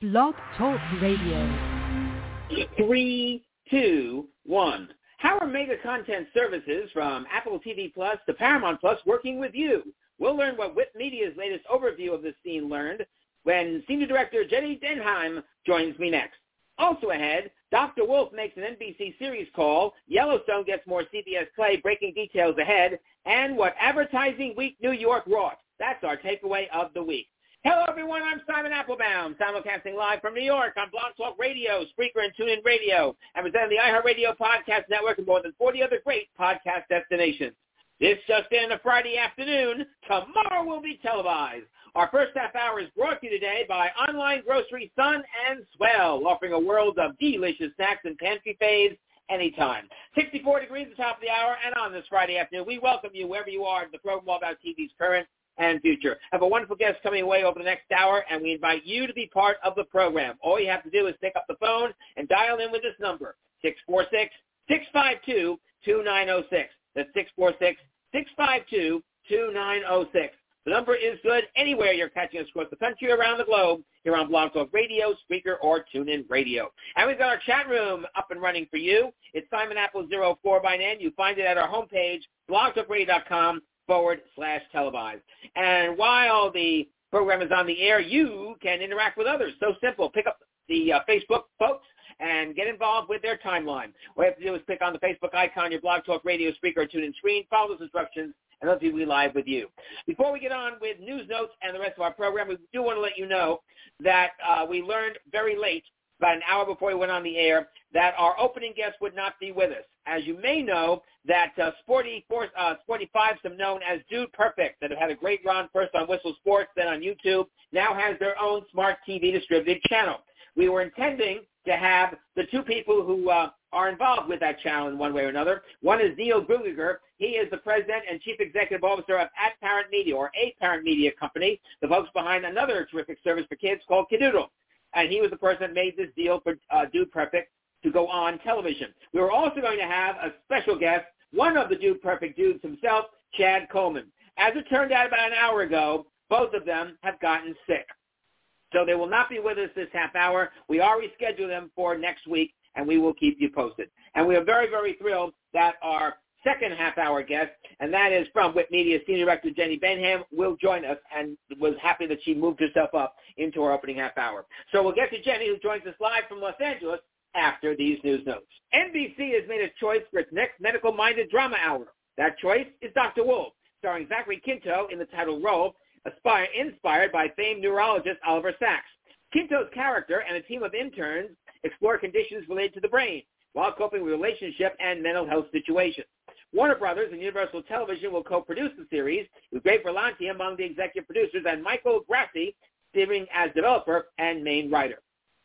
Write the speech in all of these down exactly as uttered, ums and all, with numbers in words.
Blog Talk Radio. Three, two, one. How are mega content services from Apple T V Plus to Paramount Plus working with you? We'll learn what Whip Media's latest overview of the scene learned when Senior Director Jenny Benheim joins me next. Also ahead, Doctor Wolf makes an N B C series call, Yellowstone gets more C B S Play, breaking details ahead, and what Advertising Week New York wrought. That's our takeaway of the week. Hello, everyone. I'm Simon Applebaum, simulcasting live from New York on Blog Talk Radio, Spreaker, and TuneIn Radio, and presenting the iHeartRadio Podcast Network and more than forty other great podcast destinations. This just in, a Friday afternoon. Tomorrow will be televised. Our first half hour is brought to you today by online grocery Sun and Swell, offering a world of delicious snacks and pantry faves anytime. sixty-four degrees at the top of the hour, and on this Friday afternoon, we welcome you wherever you are to the program all about T V's current and future. I have a wonderful guest coming away over the next hour, and we invite you to be part of the program. All you have to do is pick up the phone and dial in with this number, six four six, six five two, two nine zero six. That's six four six, six five two, two nine zero six. The number is good anywhere you're catching us across the country, around the globe, here on Blog Talk Radio, Spreaker, or TuneIn Radio. And we've got our chat room up and running for you. It's Simon Apple zero four by name. You find it at our homepage, blogtalkradio.com forward slash televised. And while the program is on the air, you can interact with others. So simple. Pick up the uh, Facebook folks and get involved with their timeline. What you have to do is click on the Facebook icon, your Blog Talk Radio, Spreaker, or TuneIn screen, follow those instructions, and they'll be live with you. Before we get on with news notes and the rest of our program, we do want to let you know that uh, we learned very late, about an hour before we went on the air, that our opening guest would not be with us. As you may know, that uh, Sporty, uh, Sporty Fivesome, known as Dude Perfect, that have had a great run first on Whistle Sports, then on YouTube, now has their own smart T V distributed channel. We were intending to have the two people who uh, are involved with that channel in one way or another. One is Neil Grugiger. He is the president and chief executive officer of At Parent Media, or A Parent Media Company, the folks behind another terrific service for kids called Kidoodle. And he was the person that made this deal for uh, Dude Perfect to go on television. We were also going to have a special guest, one of the Dude Perfect dudes himself, Chad Coleman. As it turned out about an hour ago, both of them have gotten sick. So they will not be with us this half hour. We are rescheduling them for next week, and we will keep you posted. And we are very, very thrilled that our second half-hour guest, and that is from Whip Media Senior Director Jenny Benheim, will join us, and was happy that she moved herself up into our opening half hour. So we'll get to Jenny, who joins us live from Los Angeles after these news notes. N B C has made a choice for its next medical-minded drama hour. That choice is Doctor Wolf, starring Zachary Quinto in the title role, aspire, inspired by famed neurologist Oliver Sacks. Quinto's character and a team of interns explore conditions related to the brain while coping with relationship and mental health situations. Warner Brothers and Universal Television will co-produce the series, with Greg Berlanti among the executive producers and Michael Grassi serving as developer and main writer.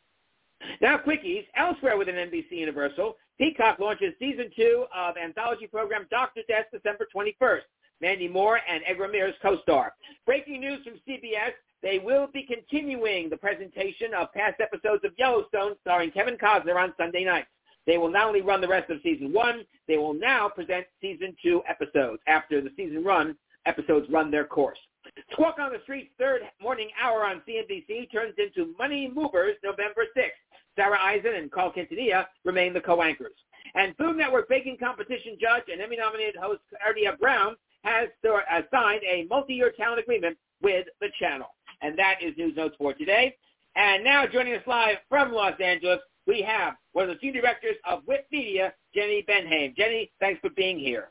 Now, quickies. Elsewhere within N B C Universal, Peacock launches season two of anthology program Doctor Death December twenty-first. Mandy Moore and Edgar Ramirez co-star. Breaking news from C B S, they will be continuing the presentation of past episodes of Yellowstone starring Kevin Costner on Sunday nights. They will not only run the rest of season one, they will now present season two episodes after the season run episodes run their course. Squawk on the Street's third morning hour on C N B C turns into Money Movers November sixth. Sarah Eisen and Carl Quintanilla remain the co-anchors. And Food Network baking competition judge and Emmy-nominated host Ardia Brown has signed a multi-year talent agreement with the channel. And that is news notes for today. And now joining us live from Los Angeles, we have one of the senior directors of Whip Media, Jenny Benheim. Jenny, thanks for being here.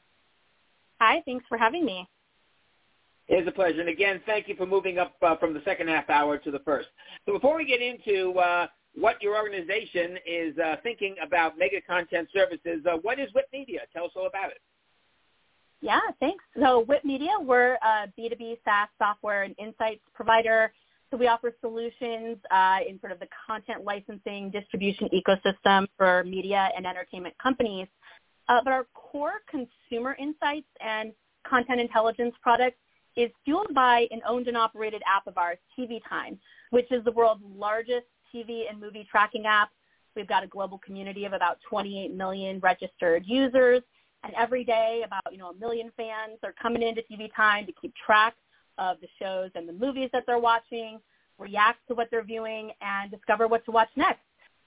Hi, thanks for having me. It is a pleasure. And again, thank you for moving up uh, from the second half hour to the first. So before we get into uh, what your organization is uh, thinking about mega content services, uh, what is Whip Media? Tell us all about it. Yeah, thanks. So Whip Media, we're a B two B SaaS software and insights provider. So we offer solutions uh, in sort of the content licensing distribution ecosystem for media and entertainment companies. Uh, but our core consumer insights and content intelligence product is fueled by an owned and operated app of ours, T V Time, which is the world's largest T V and movie tracking app. We've got a global community of about twenty-eight million registered users. And every day, about, you know, a million fans are coming into T V Time to keep track of the shows and the movies that they're watching. react to what they're viewing, and discover what to watch next.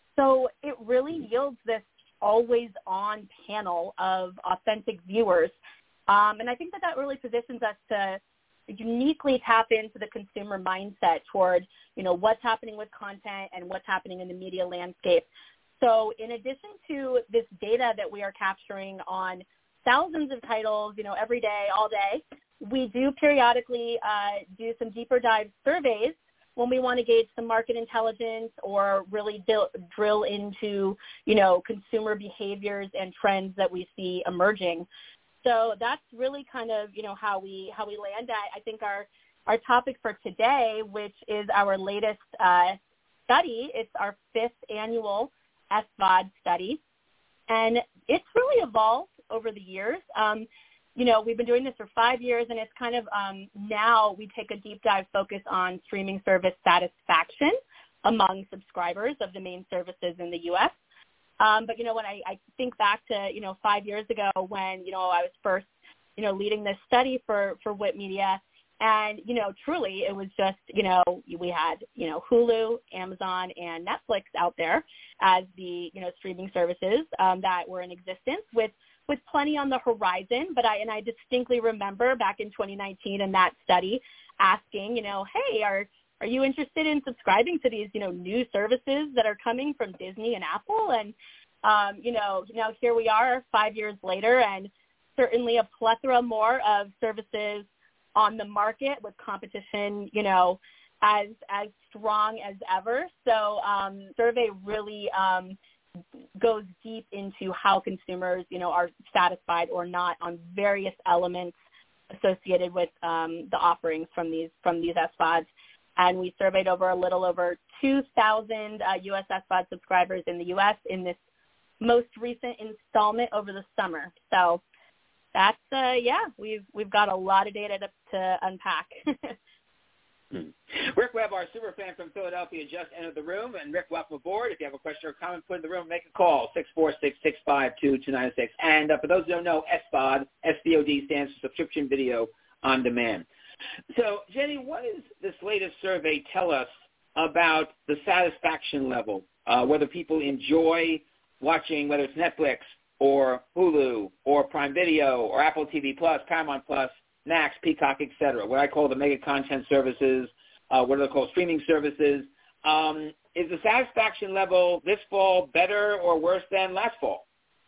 So it really yields this always-on panel of authentic viewers. Um, and I think that that really positions us to uniquely tap into the consumer mindset toward, you know, what's happening with content and what's happening in the media landscape. So in addition to this data that we are capturing on thousands of titles, you know, every day, all day, we do periodically uh, do some deeper dive surveys when we want to gauge some market intelligence or really dil- drill into, you know, consumer behaviors and trends that we see emerging. So that's really kind of, you know, how we how we land at. I think our, our topic for today, which is our latest uh, study, it's our fifth annual S V O D study, and it's really evolved over the years. Um, you know, we've been doing this for five years, and it's kind of um, now we take a deep dive focus on streaming service satisfaction among subscribers of the main services in the U S. Um, but, you know, when I, I think back to, you know, five years ago when, you know, I was first, you know, leading this study for, for WIP Media, and, you know, truly it was just, you know, we had, you know, Hulu, Amazon, and Netflix out there as the, you know, streaming services um, that were in existence with, with plenty on the horizon. But I, and I distinctly remember back in twenty nineteen in that study asking, you know, hey, are, are you interested in subscribing to these, you know, new services that are coming from Disney and Apple? And, um, you know, now here we are five years later, and certainly a plethora more of services on the market with competition, you know, as as strong as ever. So um, survey really um, goes deep into how consumers, you know, are satisfied or not on various elements associated with um, the offerings from these from these S V O Ds. And we surveyed over a little over two thousand uh, U S S V O D subscribers in the U S in this most recent installment over the summer. So that's, uh, yeah, we've we've got a lot of data to, to unpack. hmm. Rick Webb, our super fan from Philadelphia, just entered the room. And Rick, welcome aboard. If you have a question or comment, put in the room, make a call, six four six, six five two, two nine six. And uh, for those who don't know, S V O D, S V O D stands for Subscription Video on Demand. So, Jenny, what does this latest survey tell us about the satisfaction level, uh, whether people enjoy watching, whether it's Netflix or Hulu or Prime Video or Apple T V Plus, Paramount Plus, Max, Peacock, et cetera, what I call the mega content services, uh, what are they called, streaming services. Um, is the satisfaction level this fall better or worse than last fall?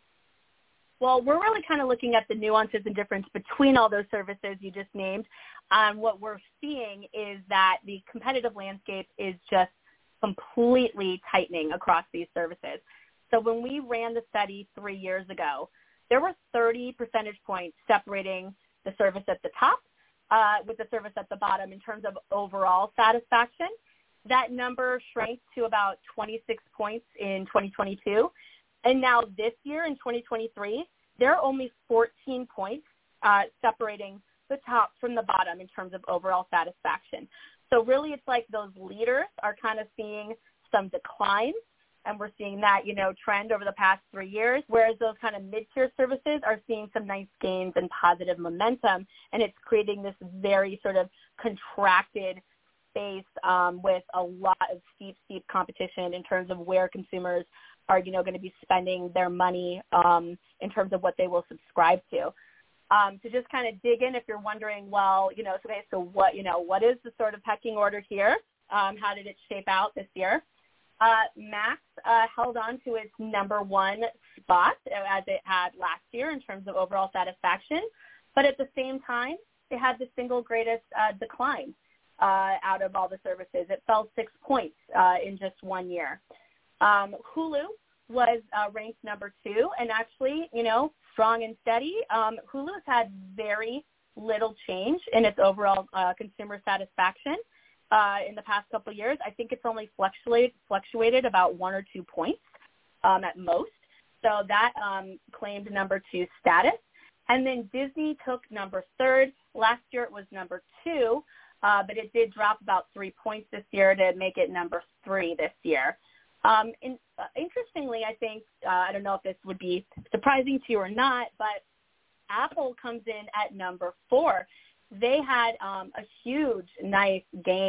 Well, we're really kind of looking at the nuances and difference between all those services you just named. Um, what we're seeing is that the competitive landscape is just completely tightening across these services. So when we ran the study three years ago, there were thirty percentage points separating the service at the top uh, with the service at the bottom in terms of overall satisfaction. That number shrank to about twenty-six points in twenty twenty-two. And now this year in twenty twenty-three, there are only fourteen points uh, separating the top from the bottom in terms of overall satisfaction. So really it's like those leaders are kind of seeing some declines, and we're seeing that, you know, trend over the past three years, whereas those kind of mid-tier services are seeing some nice gains and positive momentum, and it's creating this very sort of contracted space um, with a lot of steep, steep competition in terms of where consumers are, you know, going to be spending their money um, in terms of what they will subscribe to. Um, to just kind of dig in, if you're wondering, well, you know, so, okay, so what, you know, what is the sort of pecking order here? Um, how did it shape out this year? Uh, Max uh, held on to its number one spot as it had last year in terms of overall satisfaction, but at the same time, it had the single greatest uh, decline uh, out of all the services. It fell six points uh, in just one year. Um, Hulu was uh, ranked number two, and actually, you know, strong and steady. Um, Hulu's had very little change in its overall uh, consumer satisfaction uh, in the past couple of years. I think it's only fluctuated, fluctuated about one or two points um, at most. So that um, claimed number two status. And then Disney took number third. Last year it was number two, uh, but it did drop about three points this year to make it number three this year. Um, in, uh, interestingly, I think, uh, I don't know if this would be surprising to you or not, but Apple comes in at number four. They had um, a huge, nice gain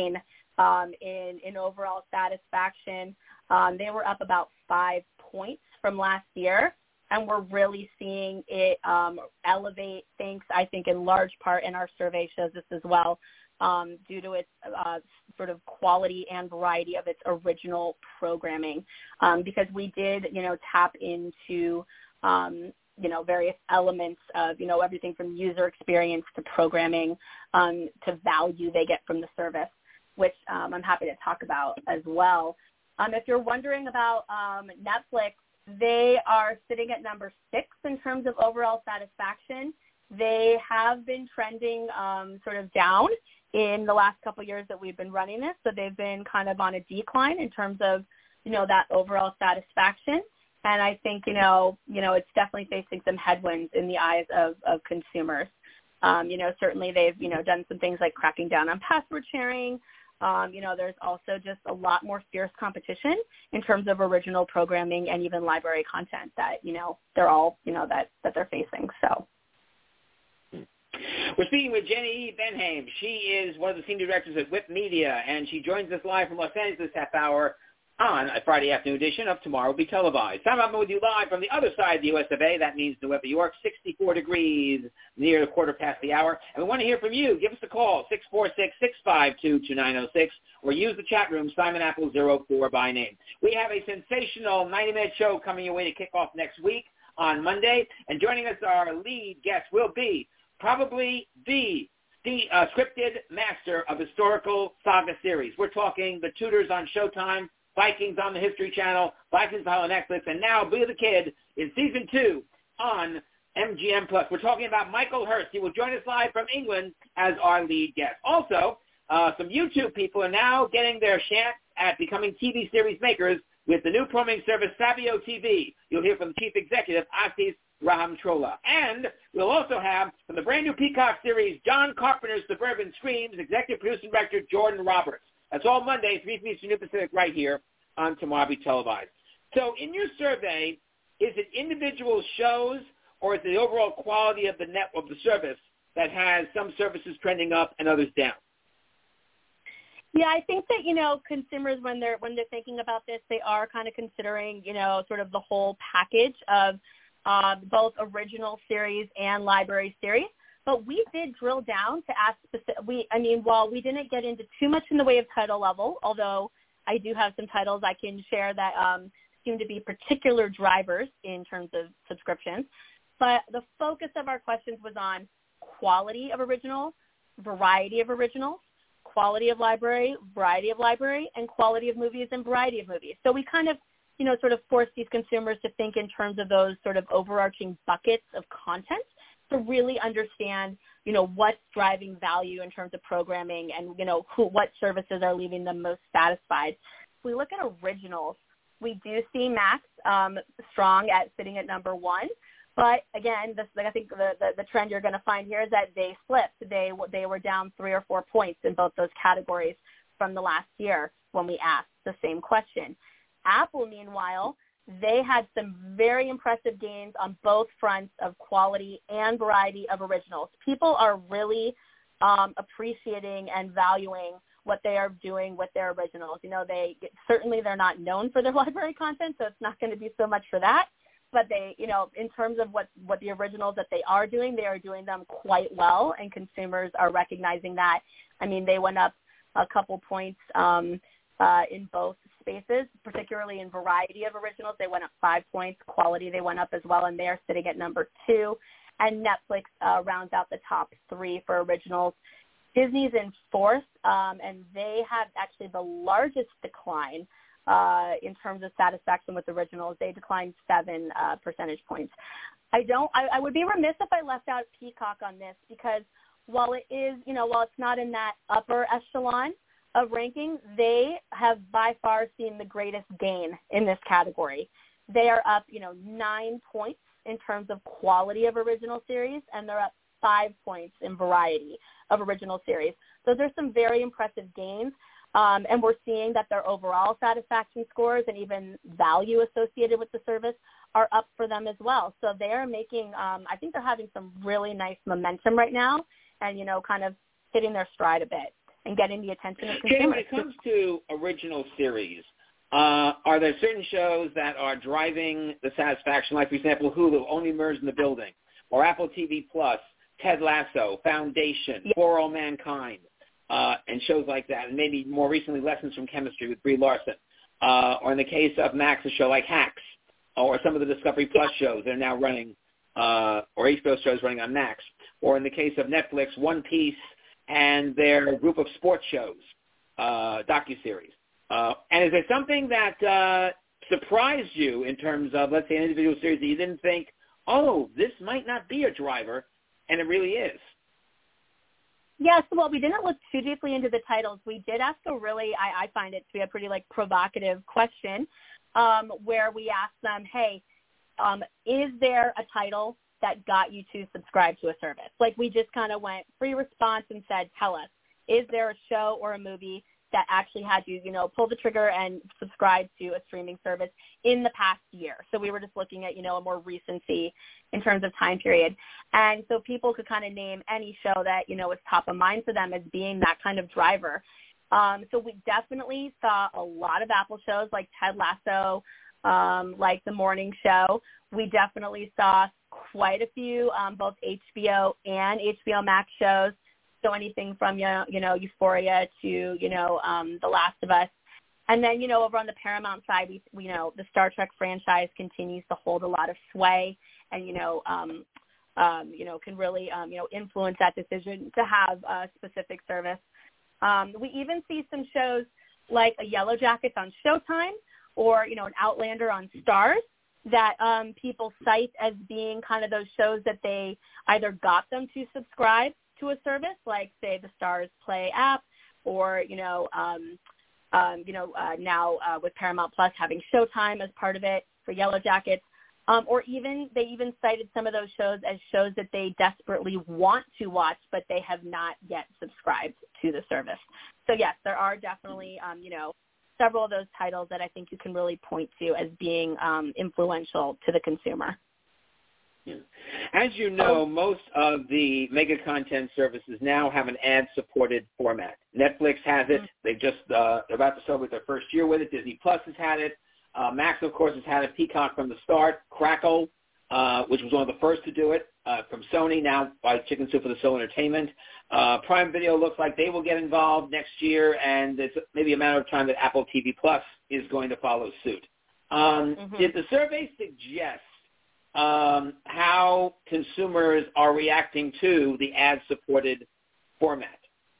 um, in, in overall satisfaction. Um, they were up about five points from last year, and we're really seeing it um, elevate, thanks, I think, in large part, and our survey shows this as well, um, due to its uh, sort of quality and variety of its original programming, um, because we did, you know, tap into, um, you know, various elements of, you know, everything from user experience to programming um, to value they get from the service, which um, I'm happy to talk about as well. Um, if you're wondering about um, Netflix, they are sitting at number six in terms of overall satisfaction. They have been trending um, sort of down in the last couple of years that we've been running this. So they've been kind of on a decline in terms of, you know, that overall satisfaction. And I think, you know, you know, it's definitely facing some headwinds in the eyes of, of consumers. Um, you know, certainly they've, you know, done some things like cracking down on password sharing. Um, you know, there's also just a lot more fierce competition in terms of original programming and even library content that, you know, they're all, you know, that, that they're facing. So. We're speaking with Jenny E. Benhaim. She is one of the senior directors at Whip Media, and she joins us live from Los Angeles this half hour on a Friday afternoon edition of Tomorrow Will Be Televised. I'm up with you live from the other side of the U S of A. That means New York, sixty-four degrees, near the quarter past the hour. And we want to hear from you. Give us a call, six four six, six five two, two nine zero six, or use the chat room, Simon Apple zero four by name. We have a sensational ninety-minute show coming your way to kick off next week on Monday. And joining us, our lead guest will be probably the, the uh, scripted master of historical saga series. We're talking The Tudors on Showtime, Vikings on the History Channel, Vikings on Netflix, and now Billy the Kid in season two on M G M Plus. We're talking about Michael Hurst. He will join us live from England as our lead guest. Also, uh, some YouTube people are now getting their chance at becoming T V series makers with the new programming service Sabio T V. You'll hear from the chief executive, Asis Rahimtrola. And we'll also have, from the brand new Peacock series, John Carpenter's Suburban Screams, executive producer and director Jordan Roberts. That's all Monday, three p.m. Eastern Pacific, right here on Tomorrow Will Be Televised. So in your survey, is it individual shows or is it the overall quality of the net of the service that has some services trending up and others down? Yeah, I think that, you know, consumers, when they're when they're thinking about this, they are kind of considering, you know, sort of the whole package of uh, both original series and library series. But we did drill down to ask specific. We, I mean, while we didn't get into too much in the way of title level, although I do have some titles I can share that um, seem to be particular drivers in terms of subscriptions. But the focus of our questions was on quality of originals, variety of originals, quality of library, variety of library, and quality of movies and variety of movies. So we kind of, you know, sort of forced these consumers to think in terms of those sort of overarching buckets of content to really understand, you know, what's driving value in terms of programming and, you know, who, what services are leaving them most satisfied. If we look at originals, we do see Max um, strong at sitting at number one. But again, this, I think the, the, the trend you're going to find here is that they slipped. They, they were down three or four points in both those categories from the last year when we asked the same question. Apple, meanwhile, they had some very impressive gains on both fronts of quality and variety of originals. People are really um, appreciating and valuing what they are doing with their originals. You know, they certainly they're not known for their library content, so it's not going to be so much for that. But they, you know, in terms of what, what the originals that they are doing, they are doing them quite well, and consumers are recognizing that. I mean, they went up a couple points um, uh, in both spaces, particularly in variety of originals. They went up five points. Quality, they went up as well, and they are sitting at number two. And Netflix uh, rounds out the top three for originals. Disney's in fourth, um, and they have actually the largest decline uh, in terms of satisfaction with originals. They declined seven uh, percentage points. I don't. I, I would be remiss if I left out Peacock on this because while it is, you know, while it's not in that upper echelon of ranking, they have by far seen the greatest gain in this category. They are up, you know, nine points in terms of quality of original series, and they're up five points in variety of original series. Those are some very impressive gains, um, and we're seeing that their overall satisfaction scores and even value associated with the service are up for them as well. So they are making, um, I think they're having some really nice momentum right now and, you know, kind of hitting their stride a bit. and getting the attention of Jay, consumers. when it comes to original series, uh, are there certain shows that are driving the satisfaction, like, for example, Hulu, Only Murders in the Building, or Apple T V Plus, Ted Lasso, Foundation, Yeah. For All Mankind, uh, and shows like that, and maybe more recently Lessons from Chemistry with Brie Larson, uh, or in the case of Max, a show like Hacks, or some of the Discovery Plus Yeah. shows that are now running, uh, or H B O shows running on Max, or in the case of Netflix, One Piece and their group of sports shows, uh, docuseries. Uh, and is there something that uh, surprised you in terms of, let's say, an individual series that you didn't think, oh, this might not be a driver, and it really is? Yes, well, we didn't look too deeply into the titles. We did ask a really, I, I find it to be a pretty, like, provocative question um, where we asked them, hey, um, is there a title that got you to subscribe to a service? Like, we just kind of went free response and said, tell us, is there a show or a movie that actually had you, you know, pull the trigger and subscribe to a streaming service in the past year? So we were just looking at, you know, a more recency in terms of time period. And so people could kind of name any show that, you know, was top of mind for them as being that kind of driver. Um, so we definitely saw a lot of Apple shows like Ted Lasso, um, like The Morning Show. We definitely saw quite a few, um, both H B O and H B O Max shows. So anything from, you know, you know Euphoria to, you know, um, The Last of Us. And then, you know, over on the Paramount side, we, we, you know, the Star Trek franchise continues to hold a lot of sway and, you know, um, um, you know, can really, um, you know, influence that decision to have a specific service. Um, we even see some shows like a Yellow Jackets on Showtime or, you know, an Outlander on Starz that um, people cite as being kind of those shows that they either got them to subscribe to a service, like, say, the Stars Play app, or, you know, um, um, you know, uh, now uh, with Paramount Plus having Showtime as part of it for Yellow Jackets, um, or even they even cited some of those shows as shows that they desperately want to watch, but they have not yet subscribed to the service. So, yes, there are definitely, um, you know, several of those titles that I think you can really point to as being um, influential to the consumer. Yeah. As you know, most of the mega content services now have an ad-supported format. Netflix has it. They've just uh, they're about to celebrate their first year with it. Disney Plus has had it. Uh, Max, of course, has had it. Peacock from the start. Crackle, uh, which was one of the first to do it, uh, from Sony, now by Chicken Soup for the Soul Entertainment. Uh, Prime Video looks like they will get involved next year, and it's maybe a matter of time that Apple T V Plus is going to follow suit. Um, Mm-hmm. Did the survey suggest Um, how consumers are reacting to the ad-supported format?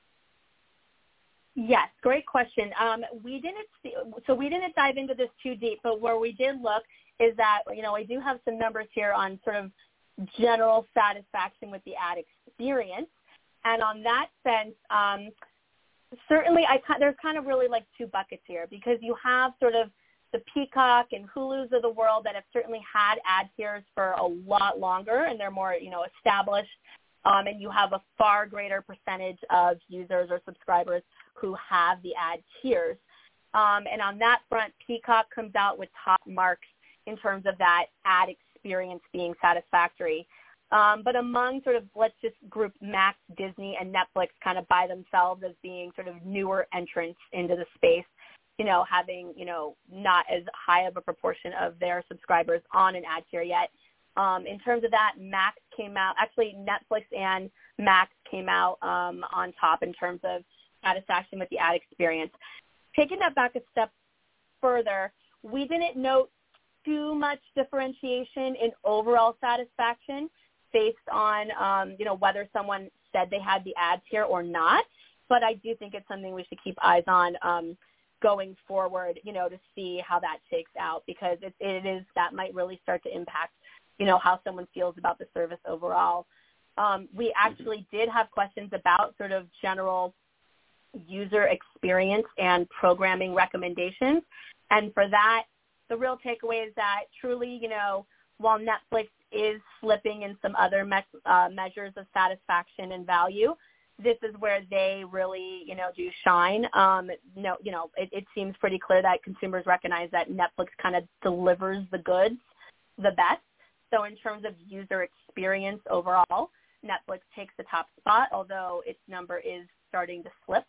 Yes, great question. Um, we didn't see, so we didn't dive into this too deep, but where we did look is that, you know, I do have some numbers here on sort of general satisfaction with the ad experience, and on that sense, um, certainly I there's kind of really like two buckets here, because you have sort of the Peacock and Hulu's of the world that have certainly had ad tiers for a lot longer, and they're more, you know, established. Um, and you have a far greater percentage of users or subscribers who have the ad tiers. Um, and on that front, Peacock comes out with top marks in terms of that ad experience being satisfactory. Um, but among sort of, let's just group Max, Disney, and Netflix kind of by themselves as being sort of newer entrants into the space, you know, having, you know, not as high of a proportion of their subscribers on an ad tier yet. Um, in terms of that, Max came out, actually Netflix and Max came out um, on top in terms of satisfaction with the ad experience. Taking that back a step further, we didn't note too much differentiation in overall satisfaction based on, um, you know, whether someone said they had the ad tier or not. But I do think it's something we should keep eyes on um, going forward, you know, to see how that shakes out, because it, it is, that might really start to impact, you know, how someone feels about the service overall. Um, we actually did have questions about sort of general user experience and programming recommendations. And for that, the real takeaway is that truly, you know, while Netflix is slipping in some other me- uh, measures of satisfaction and value, this is where they really, you know, do shine. Um, no, you know, it, it seems pretty clear that consumers recognize that Netflix kind of delivers the goods the best. So in terms of user experience overall, Netflix takes the top spot, although its number is starting to slip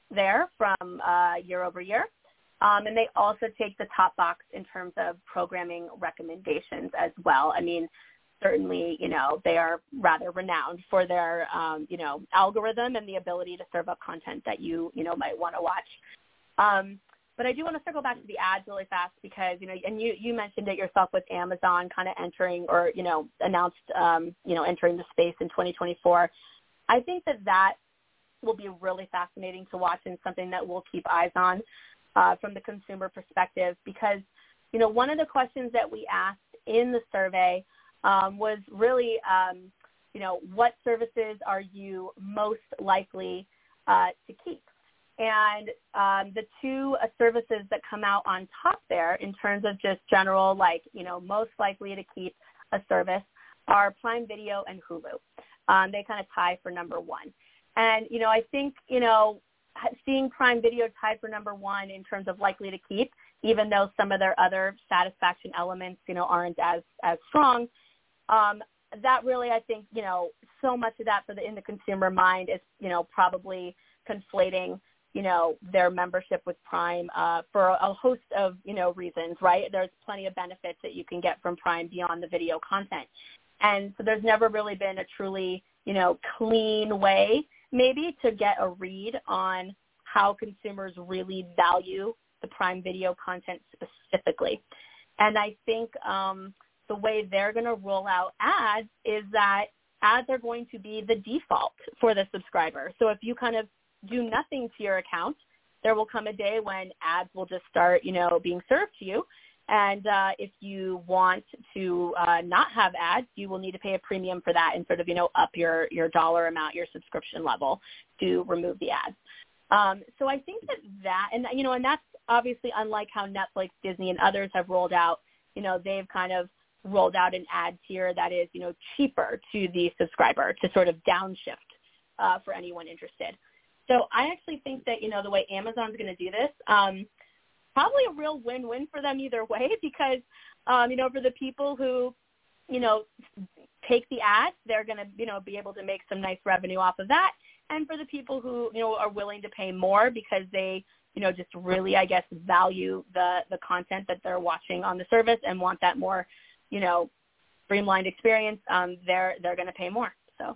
there from uh, year over year. Um, and they also take the top box in terms of programming recommendations as well. I mean, certainly, you know, they are rather renowned for their, um, you know, algorithm and the ability to serve up content that you, you know, might want to watch. Um, but I do want to circle back to the ads really fast because, you know, and you, you mentioned it yourself with Amazon kind of entering or, you know, announced, um, you know, entering the space in twenty twenty-four. I think that that will be really fascinating to watch and something that we'll keep eyes on uh, from the consumer perspective because, you know, one of the questions that we asked in the survey um, was really, um, you know, what services are you most likely uh, to keep? And um, the two uh, services that come out on top there in terms of just general, like, you know, most likely to keep a service are Prime Video and Hulu. Um, they kind of tie for number one. And, you know, I think, you know, seeing Prime Video tied for number one in terms of likely to keep, even though some of their other satisfaction elements, you know, aren't as, as strong, um, that really, I think, you know, so much of that for the in the consumer mind is, you know, probably conflating, you know, their membership with Prime uh, for a host of, you know, reasons, right? There's plenty of benefits that you can get from Prime beyond the video content. And so there's never really been a truly, you know, clean way maybe to get a read on how consumers really value the Prime Video content specifically. And I think um, the way they're going to roll out ads is that ads are going to be the default for the subscriber. So if you kind of do nothing to your account, there will come a day when ads will just start, you know, being served to you. And uh, if you want to uh, not have ads, you will need to pay a premium for that and sort of, you know, up your, your dollar amount, your subscription level to remove the ads. Um, so I think that that, and, you know, and that's obviously unlike how Netflix, Disney, and others have rolled out. You know, they've kind of rolled out an ad tier that is, you know, cheaper to the subscriber to sort of downshift uh, for anyone interested. So I actually think that, you know, the way Amazon's going to do this, um, probably a real win-win for them either way because, um, you know, for the people who, you know, take the ads, they're going to, you know, be able to make some nice revenue off of that. And for the people who, you know, are willing to pay more because they, you know, just really, I guess, value the, the content that they're watching on the service and want that more, you know, streamlined experience, um, they're, they're going to pay more. So.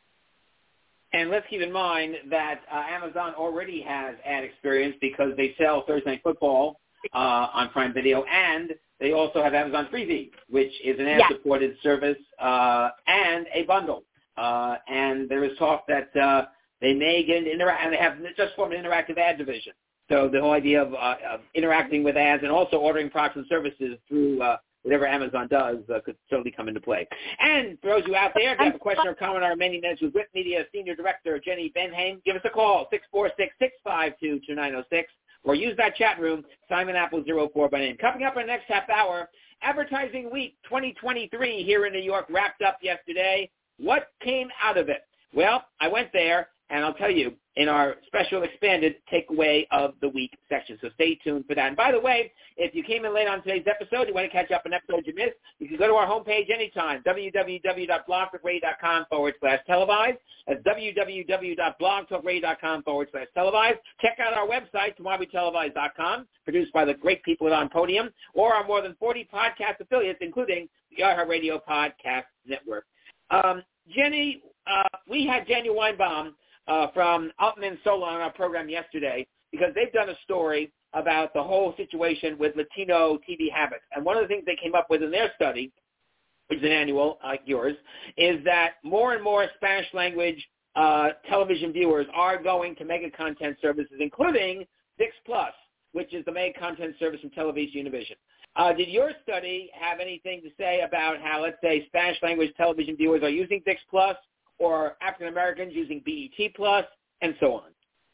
And let's keep in mind that uh, Amazon already has ad experience because they sell Thursday Night Football uh, on Prime Video, and they also have Amazon Freevee, which is an ad-supported yeah. service uh, and a bundle. Uh, and there is talk that uh, they may get into interact, and they have just formed an interactive ad division. So the whole idea of, uh, of interacting with ads and also ordering products and services through uh, whatever Amazon does uh, could certainly come into play. And for those of you out there, if you have a question or comment on our many minutes with Whip Media Senior Director Jenny Benhaim, give us a call, six four six, six five two, two nine zero six, or use that chat room, Simon Apple zero four by name. Coming up in the next half hour, Advertising Week twenty twenty-three here in New York wrapped up yesterday. What came out of it? Well, I went there, and I'll tell you, in our special expanded takeaway of the week section. So stay tuned for that. And by the way, if you came in late on today's episode, you want to catch up on episodes you missed, you can go to our homepage anytime, www.blogtalkradio.com forward slash televised. That's www.blogtalkradio.com forward slash televised. Check out our website, tomorrow we televise dot com, produced by the great people at On Podium, or our more than forty podcast affiliates, including the iHeartRadio Podcast Network. Um, Jenny, uh, we had Daniel Weinbaum Uh, from Altman Sola on our program yesterday because they've done a story about the whole situation with Latino T V habits. And one of the things they came up with in their study, which is an annual like yours, is that more and more Spanish language uh, television viewers are going to mega content services, including ViX Plus, which is the mega content service from Televisa Univision. Uh, did your study have anything to say about how, let's say, Spanish language television viewers are using ViX Plus, or African-Americans using B E T Plus, and so on?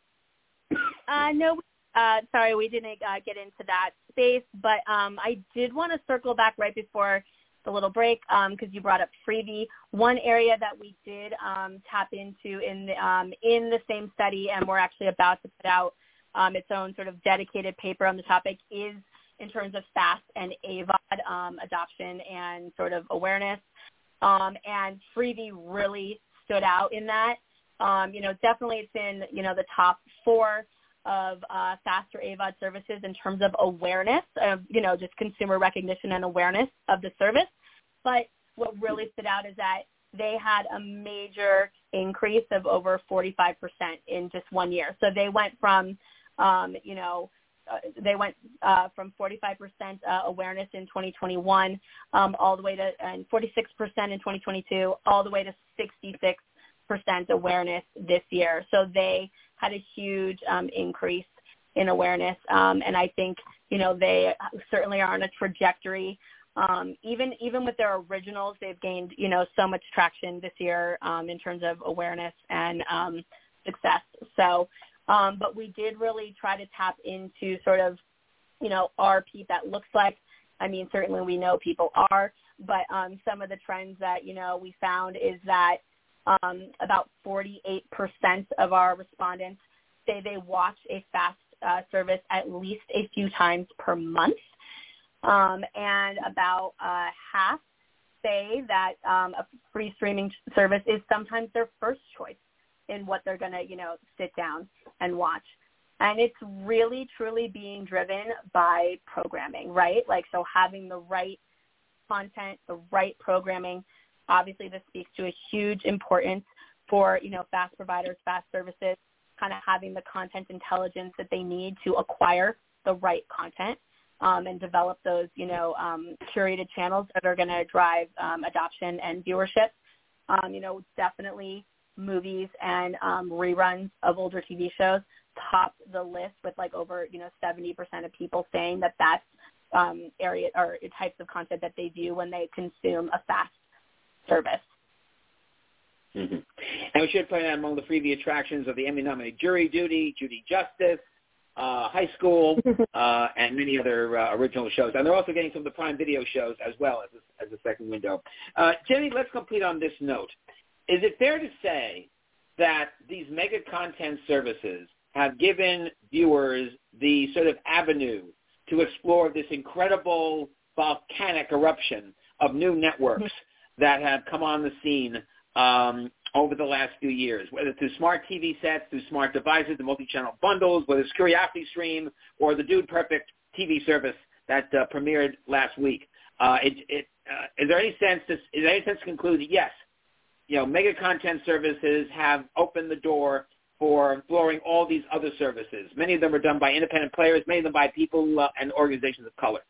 Uh, no, uh, sorry, we didn't uh, get into that space, but um, I did want to circle back right before the little break because um, you brought up Freevee. One area that we did um, tap into in the, um, in the same study, and we're actually about to put out um, its own sort of dedicated paper on the topic, is in terms of FAST and A V O D um, adoption and sort of awareness. Um, and Freevee really stood out in that. Um, you know, definitely it's in, you know, the top four of uh, faster A V O D services in terms of awareness of, you know, just consumer recognition and awareness of the service. But what really stood out is that they had a major increase of over forty-five percent in just one year. So they went from, um, you know, uh, they went uh, from forty-five percent uh, awareness in twenty twenty-one um, all the way to, and forty-six percent in twenty twenty-two, all the way to sixty-six percent awareness this year. So they had a huge um, increase in awareness. Um, and I think, you know, they certainly are on a trajectory. Um, even even with their originals, they've gained, you know, so much traction this year um, in terms of awareness and um, success. So, um, but we did really try to tap into sort of, you know, our Pete that looks like. I mean, certainly we know people are, but um, some of the trends that, you know, we found is that Um, about forty-eight percent of our respondents say they watch a FAST uh, service at least a few times per month, um, and about uh, half say that um, a free streaming service is sometimes their first choice in what they're going to, you know, sit down and watch. And it's really, truly being driven by programming, right? Like, so having the right content, the right programming. Obviously, this speaks to a huge importance for, you know, FAST providers, FAST services, kind of having the content intelligence that they need to acquire the right content um, and develop those, you know, um, curated channels that are going to drive um, adoption and viewership. Um, you know, definitely movies and um, reruns of older T V shows top the list with like over, you know, seventy percent of people saying that that's um, area or types of content that they view when they consume a FAST service. Mm-hmm. And we should point out among the freebie attractions of the Emmy-nominated Jury Duty, Judy Justice, uh, High School, uh, and many other uh, original shows. And they're also getting some of the Prime Video shows as well as a, as a second window. Uh, Jenny, let's complete on this note. Is it fair to say that these mega content services have given viewers the sort of avenue to explore this incredible volcanic eruption of new networks that have come on the scene um, over the last few years, whether through smart T V sets, through smart devices, the multi-channel bundles, whether it's Curiosity Stream or the Dude Perfect T V service that uh, premiered last week? Uh, it, it, uh, is there any sense to, is there any sense to conclude that, yes, you know, mega content services have opened the door for exploring all these other services? Many of them are done by independent players, many of them by people uh, and organizations of color.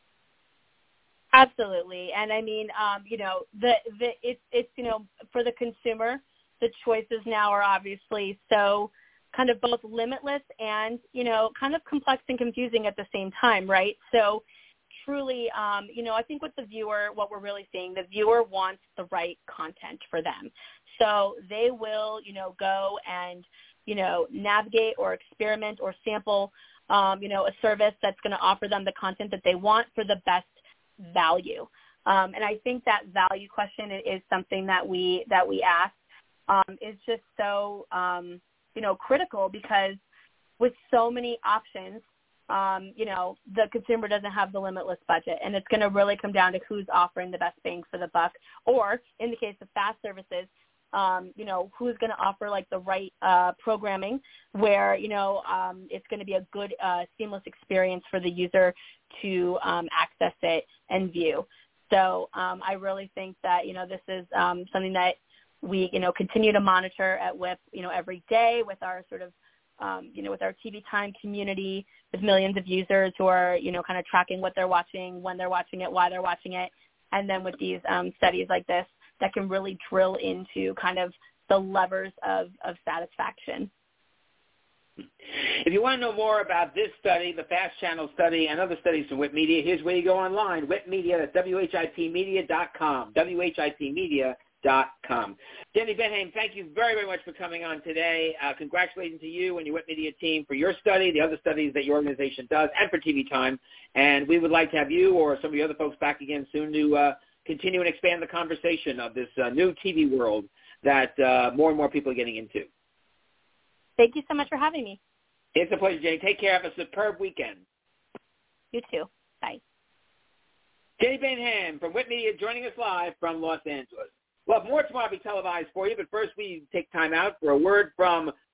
Absolutely. And I mean, um, you know, the, the it's, it's, you know, for the consumer, the choices now are obviously so kind of both limitless and, you know, kind of complex and confusing at the same time, right? So truly, um, you know, I think with the viewer, what we're really seeing, the viewer wants the right content for them. So they will, you know, go and, you know, navigate or experiment or sample, um, you know, a service that's going to offer them the content that they want for the best value. Um, and I think that value question is something that we that we ask um, is just so, um, you know, critical, because with so many options, um, you know, the consumer doesn't have the limitless budget, and it's going to really come down to who's offering the best bang for the buck, or in the case of FAST services, um, you know, who's going to offer like the right uh, programming where, you know, um, it's going to be a good, uh, seamless experience for the user to um, access it and view. So um, I really think that, you know, this is um, something that we, you know, continue to monitor at W I P, you know, every day with our sort of, um, you know, with our T V Time community, with millions of users who are, you know, kind of tracking what they're watching, when they're watching it, why they're watching it. And then with these um, studies like this that can really drill into kind of the levers of, of satisfaction. If you want to know more about this study, the FAST Channel study, and other studies from W I P Media, here's where you go online, W I P Media, that's W H I P media dot com, W H I P media dot com. Jenny Benhaim, thank you very, very much for coming on today. Uh, congratulations to you and your W I P Media team for your study, the other studies that your organization does, and for T V Time. And we would like to have you or some of the other folks back again soon to uh, continue and expand the conversation of this uh, new T V world that uh, more and more people are getting into. Thank you so much for having me. It's a pleasure, Jenny. Take care. Have a superb weekend. You too. Bye. Jenny Benhaim from W I P Media joining us live from Los Angeles. Well, more tomorrow will be televised for you, but first we take time out for a word from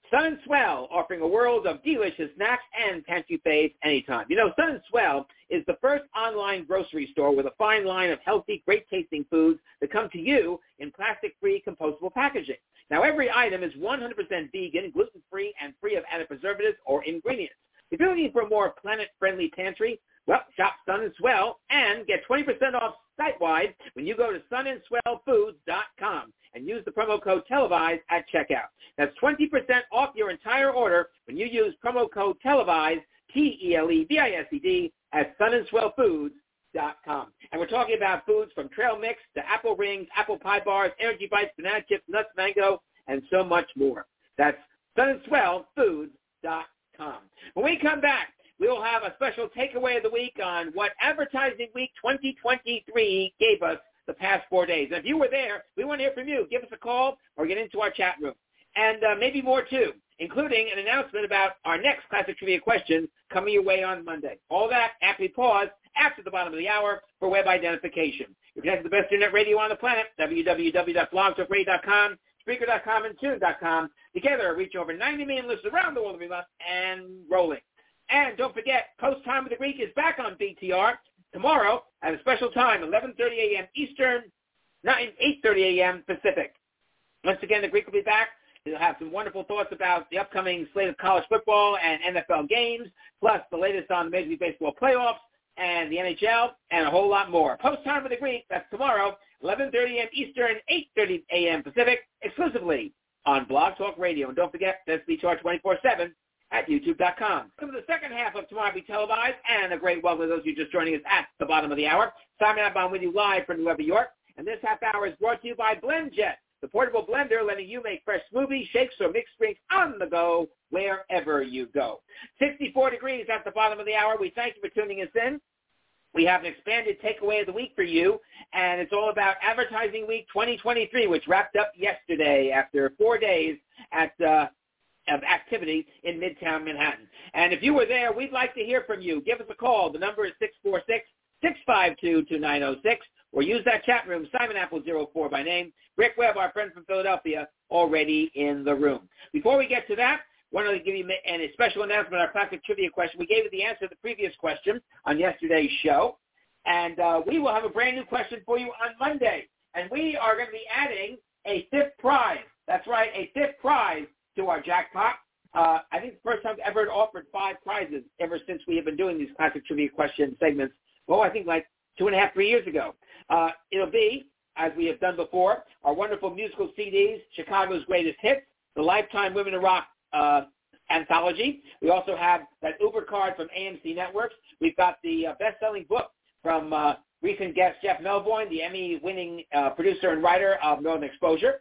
Sun and Swell, offering a world of delicious snacks and pantry faves anytime. You know, Sun and Swell is the first online grocery store with a fine line of healthy, great-tasting foods that come to you in plastic-free, compostable packaging. Now, every item is one hundred percent vegan, gluten-free, and free of added preservatives or ingredients. If you're looking for a more planet-friendly pantry, well, shop Sun and Swell and get twenty percent off site-wide when you go to sun and swell foods dot com and use the promo code TELEVISE at checkout. That's twenty percent off your entire order when you use promo code TELEVISE, T E L E V I S E D, at sun and swell foods dot com. And we're talking about foods from trail mix to apple rings, apple pie bars, energy bites, banana chips, nuts, mango, and so much more. That's sun and swell foods dot com. When we come back, we will have a special takeaway of the week on what Advertising Week twenty twenty-three gave us the past four days. And if you were there, we want to hear from you. Give us a call or get into our chat room. And uh, maybe more, too, including an announcement about our next Classic Trivia question coming your way on Monday. All that after we pause after the bottom of the hour for web identification. You're connected to the best internet radio on the planet, w w w dot blog talk radio dot com, Spreaker dot com, and Tune dot com. Together, reach over ninety million listeners around the world every month and rolling. And don't forget, Post Time with the Greek is back on B T R tomorrow at a special time, eleven thirty a.m. Eastern, eight thirty a.m. Pacific. Once again, the Greek will be back. He'll have some wonderful thoughts about the upcoming slate of college football and N F L games, plus the latest on the Major League Baseball playoffs and the N H L, and a whole lot more. Post Time with the Greek, that's tomorrow, eleven thirty a.m. Eastern, eight thirty a.m. Pacific, exclusively on Blog Talk Radio. And don't forget, that's B T R twenty-four seven. At YouTube dot com. Welcome to the second half of Tomorrow Be Televised, and a great welcome to those of you just joining us at the bottom of the hour. Simon Applebaum with you live from New York, and this half hour is brought to you by BlendJet, the portable blender letting you make fresh smoothies, shakes, or mixed drinks on the go wherever you go. sixty-four degrees at the bottom of the hour. We thank you for tuning us in. We have an expanded takeaway of the week for you, and it's all about Advertising Week twenty twenty-three, which wrapped up yesterday after four days at uh, of activity in Midtown Manhattan. And if you were there, we'd like to hear from you. Give us a call. The number is six four six, six five two, two nine zero six, or use that chat room, Simon Apple zero four by name. Rick Webb, our friend from Philadelphia, already in the room. Before we get to that, I want to give you a special announcement on our classic trivia question. We gave you the answer to the previous question on yesterday's show, and uh, we will have a brand new question for you on Monday. And we are going to be adding a fifth prize. That's right, a fifth prize to our jackpot. Uh, I think the first time I've ever offered five prizes ever since we have been doing these classic trivia question segments. Well, I think like two and a half, three years ago. Uh, it'll be, as we have done before, our wonderful musical C Ds, Chicago's Greatest Hits, the Lifetime Women in Rock uh, anthology. We also have that Uber card from A M C Networks. We've got the uh, best-selling book from uh, recent guest Jeff Melvoin, the Emmy-winning uh, producer and writer of Northern Exposure.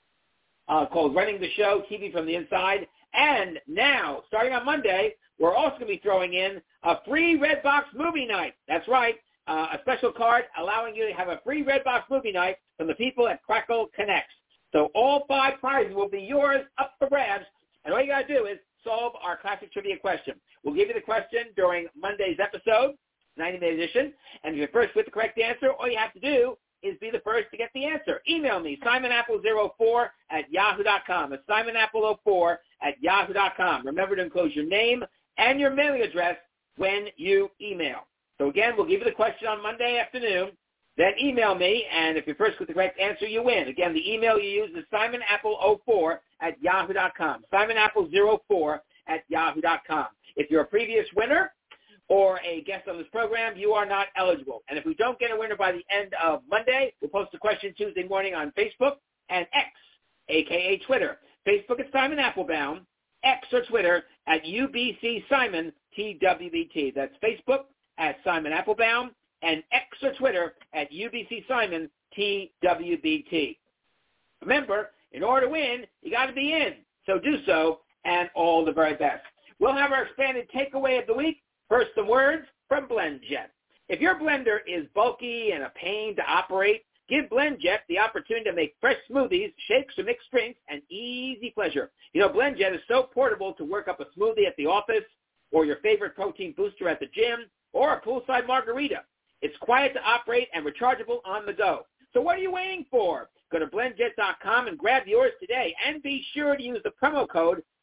Uh, called Running the Show, T V from the Inside. And now, starting on Monday, we're also going to be throwing in a free Redbox movie night. That's right, uh, a special card allowing you to have a free Redbox movie night from the people at Crackle Connects. So all five prizes will be yours, up for grabs, and all you got to do is solve our classic trivia question. We'll give you the question during Monday's episode, ninety-minute edition, and if you're first with the correct answer, all you have to do is be the first to get the answer. Email me, simon apple zero four at yahoo dot com. It's simon apple zero four at yahoo dot com. Remember to enclose your name and your mailing address when you email. So again, we'll give you the question on Monday afternoon. Then email me, and if you're first with the correct answer, you win. Again, the email you use is simon apple zero four at yahoo dot com. simon apple zero four at yahoo dot com. If you're a previous winner or a guest on this program, you are not eligible. And if we don't get a winner by the end of Monday, we'll post a question Tuesday morning on Facebook and X, a k a. Twitter. Facebook at Simon Applebaum, X or Twitter at U B C Simon T W B T. That's Facebook at Simon Applebaum and X or Twitter at U B C Simon T W B T. Remember, in order to win, you got to be in. So do so, and all the very best. We'll have our expanded takeaway of the week. First, some words from BlendJet. If your blender is bulky and a pain to operate, give BlendJet the opportunity to make fresh smoothies, shakes, or mixed drinks an easy pleasure. You know, BlendJet is so portable to work up a smoothie at the office or your favorite protein booster at the gym or a poolside margarita. It's quiet to operate and rechargeable on the go. So what are you waiting for? Go to blend jet dot com and grab yours today, and be sure to use the promo code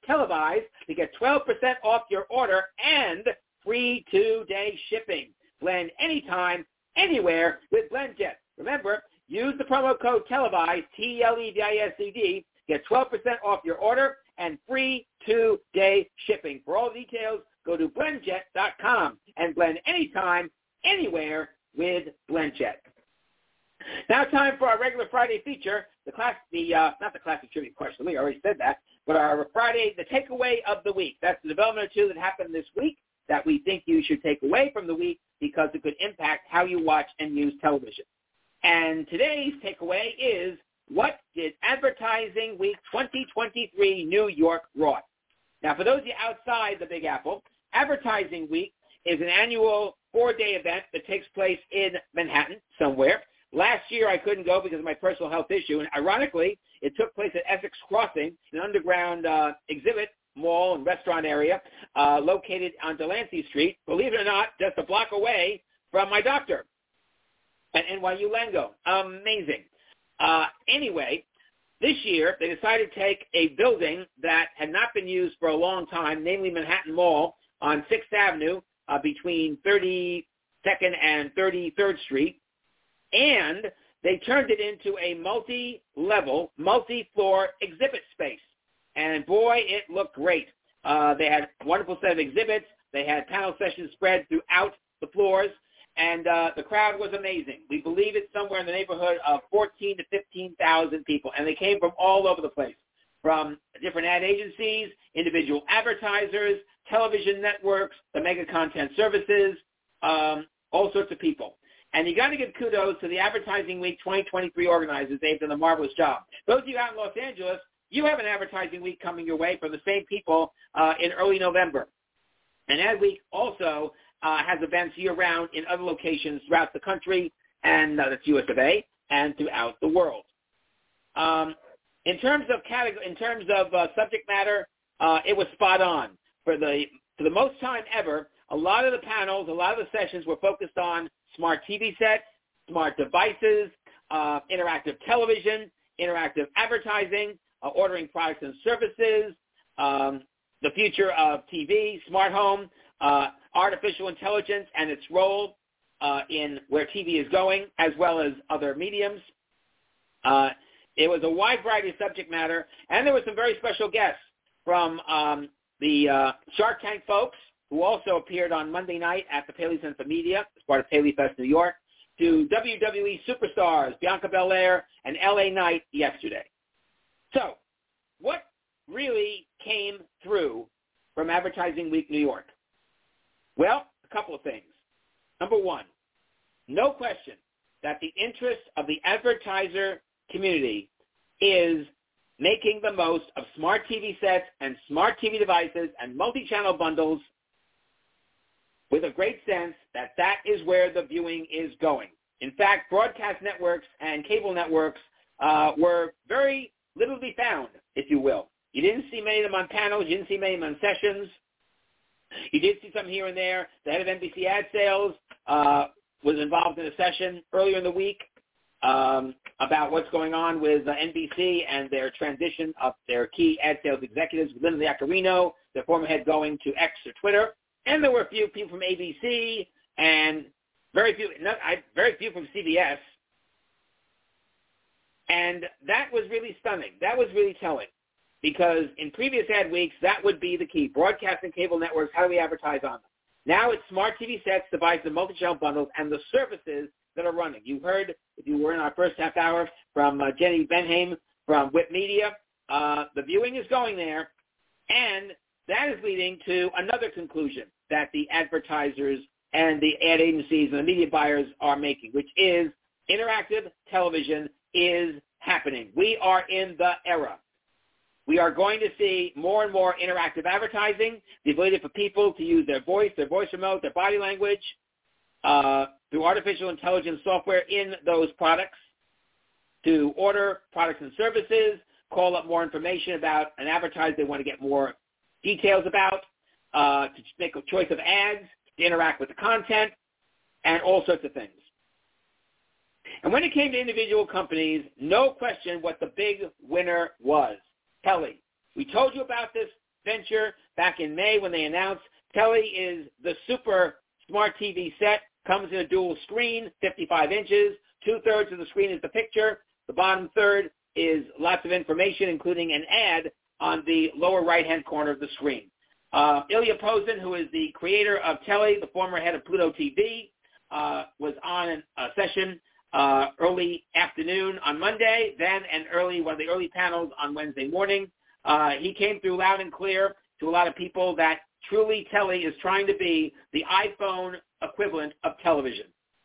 televised to get twelve percent off your order and free two-day shipping. Blend anytime, anywhere with BlendJet. Remember, use the promo code televised, T E L E V I S E D, get twelve percent off your order and free two-day shipping. For all details, go to blend jet dot com and blend anytime, anywhere with BlendJet. Now time for our regular Friday feature, the class, the uh, not the classic trivia question. We already said that, but our Friday, the takeaway of the week. That's the development or two that happened this week that we think you should take away from the week because it could impact how you watch and use television. And today's takeaway is, what did Advertising Week twenty twenty-three New York wrought? Now, for those of you outside the Big Apple, Advertising Week is an annual four-day event that takes place in Manhattan somewhere. Last year I couldn't go because of my personal health issue, and ironically, it took place at Essex Crossing, an underground uh, exhibit mall and restaurant area uh, located on Delancey Street, believe it or not, just a block away from my doctor at N Y U Langone. Amazing. Uh, anyway, this year they decided to take a building that had not been used for a long time, namely Manhattan Mall on sixth Avenue uh, between thirty-second and thirty-third Street, and they turned it into a multi-level, multi-floor exhibit space. And boy, it looked great. Uh, they had a wonderful set of exhibits. They had panel sessions spread throughout the floors, and uh, the crowd was amazing. We believe it's somewhere in the neighborhood of fourteen to fifteen thousand people, and they came from all over the place, from different ad agencies, individual advertisers, television networks, the mega content services, um, all sorts of people. And you got to give kudos to the Advertising Week twenty twenty-three organizers. They've done a marvelous job. Those of you out in Los Angeles, you have an Advertising Week coming your way from the same people uh, in early November. And Ad Week also uh, has events year-round in other locations throughout the country, and uh, that's U S of A, and throughout the world. Um, in terms of category, in terms of uh, subject matter, uh, it was spot on. For the for the most time ever, a lot of the panels, a lot of the sessions were focused on smart T V sets, smart devices, uh, interactive television, interactive advertising, uh, ordering products and services, um, the future of T V, smart home, uh, artificial intelligence and its role uh, in where T V is going, as well as other mediums. Uh, it was a wide variety of subject matter, and there were some very special guests from um, the uh, Shark Tank folks, who also appeared on Monday night at the Paley Center for Media as part of Paley Fest New York, to W W E superstars Bianca Belair and L A Knight yesterday. So, what really came through from Advertising Week New York? Well, a couple of things. Number one, no question that the interest of the advertiser community is making the most of smart T V sets and smart T V devices and multi-channel bundles, with a great sense that that is where the viewing is going. In fact, broadcast networks and cable networks uh, were very little to be found, if you will. You didn't see many of them on panels. You didn't see many of them on sessions. You did see some here and there. The head of N B C Ad Sales uh, was involved in a session earlier in the week um, about what's going on with uh, N B C and their transition of their key ad sales executives, Linda Iaccarino, their former head, going to X or Twitter. And there were a few people from A B C and very few, not, I, very few from C B S. And that was really stunning. That was really telling, because in previous ad weeks, that would be the key. Broadcast and cable networks, how do we advertise on them? Now it's smart T V sets, devices, and multi-channel bundles, and the services that are running. You heard, if you were in our first half hour, from uh, Jenny Benham from Whip Media. Uh, the viewing is going there, and that is leading to another conclusion that the advertisers and the ad agencies and the media buyers are making, which is interactive television is happening. We are in the era. We are going to see more and more interactive advertising, the ability for people to use their voice, their voice remote, their body language, uh, through artificial intelligence software in those products, to order products and services, call up more information about an advertiser they want to get more details about, uh, to make a choice of ads, to interact with the content, and all sorts of things. And when it came to individual companies, no question what the big winner was. Telly. We told you about this venture back in May when they announced Telly is the super smart T V set, comes in a dual screen, fifty-five inches. Two-thirds of the screen is the picture. The bottom third is lots of information, including an ad on the lower right-hand corner of the screen. Uh, Ilya Pozin, who is the creator of Telly, the former head of Pluto T V, uh, was on a session uh, early afternoon on Monday, then and early, one of the early panels on Wednesday morning. Uh, he came through loud and clear to a lot of people that truly Telly is trying to be the iPhone equivalent of television.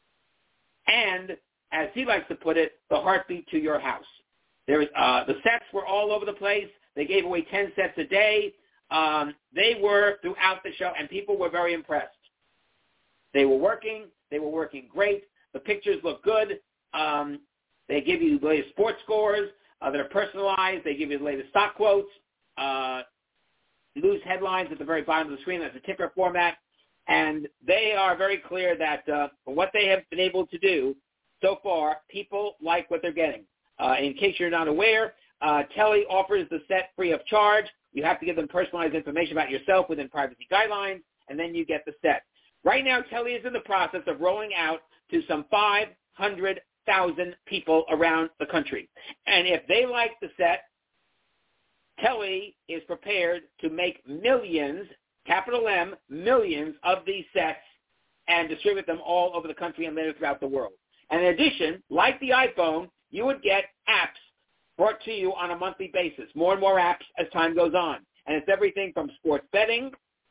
And, as he likes to put it, the heartbeat to your house. There was, uh, the sets were all over the place. They gave away ten sets a day. Um, they were throughout the show, and people were very impressed. They were working. They were working great. The pictures look good. Um, they give you the latest sports scores uh, that are personalized. They give you the latest stock quotes, uh, news headlines at the very bottom of the screen. That's a ticker format. And they are very clear that uh, for what they have been able to do so far, people like what they're getting. Uh, in case you're not aware, uh, Telly offers the set free of charge. You have to give them personalized information about yourself within privacy guidelines, and then you get the set. Right now, Telly is in the process of rolling out to some five hundred thousand people around the country. And if they like the set, Telly is prepared to make millions, capital M, millions of these sets and distribute them all over the country and later throughout the world. And in addition, like the iPhone, you would get apps brought to you on a monthly basis, more and more apps as time goes on. And it's everything from sports betting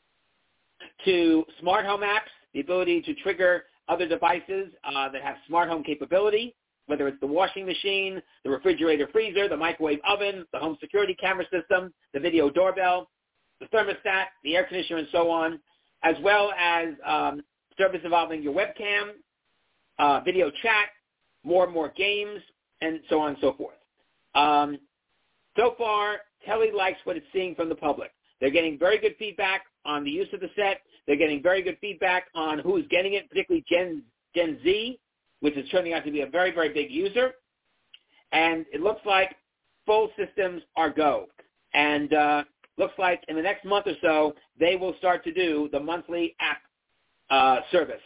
to smart home apps, the ability to trigger other devices uh, that have smart home capability, whether it's the washing machine, the refrigerator freezer, the microwave oven, the home security camera system, the video doorbell, the thermostat, the air conditioner, and so on, as well as um, service involving your webcam, uh, video chat, more and more games, and so on and so forth. Um, so far, Telly likes what it's seeing from the public. They're getting very good feedback on the use of the set. They're getting very good feedback on who's getting it, particularly Gen, Gen Z, which is turning out to be a very, very big user. And it looks like full systems are go. And uh, looks like in the next month or so, they will start to do the monthly app uh, service.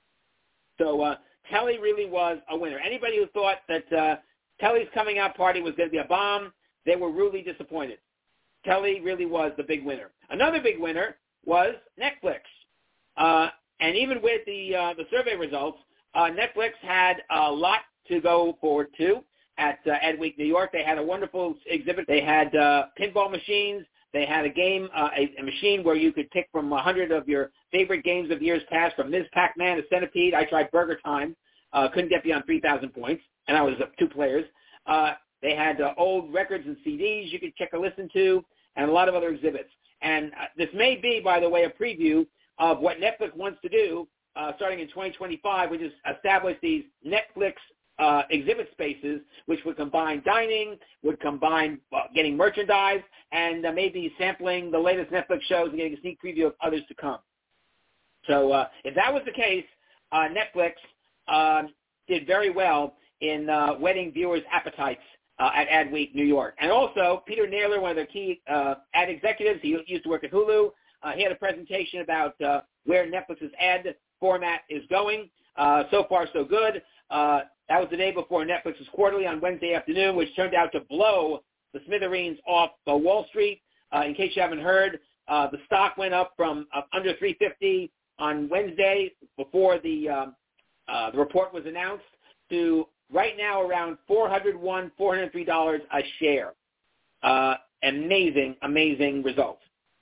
So uh, Telly really was a winner. Anybody who thought that uh, Telly's coming out party was going to be a bomb, they were really disappointed. Telly really was the big winner. Another big winner was Netflix. Uh, and even with the uh, the survey results, uh, Netflix had a lot to go forward to at uh, Adweek New York. They had a wonderful exhibit. They had uh, pinball machines. They had a game, uh, a, a machine where you could pick from a hundred of your favorite games of years past, from Miz Pac-Man to Centipede. I tried Burger Time. Uh, couldn't get beyond three thousand points, and I was uh, two players. Uh, they had uh, old records and C Ds you could check or listen to, and a lot of other exhibits. And uh, this may be, by the way, a preview of what Netflix wants to do uh, starting in twenty twenty-five, which is establish these Netflix uh, exhibit spaces, which would combine dining, would combine uh, getting merchandise, and uh, maybe sampling the latest Netflix shows and getting a sneak preview of others to come. So uh, if that was the case, uh, Netflix um, did very well in uh, whetting viewers' appetites uh, at Adweek New York. And also, Peter Naylor, one of their key uh, ad executives, he used to work at Hulu. Uh, he had a presentation about uh, where Netflix's ad format is going. Uh, so far, so good. Uh, that was the day before Netflix's quarterly on Wednesday afternoon, which turned out to blow the smithereens off uh, Wall Street. Uh, in case you haven't heard, uh, the stock went up from uh, under three fifty on Wednesday before the um, uh, the report was announced to right now around four hundred one dollars, four hundred three dollars a share. Uh, amazing, amazing results.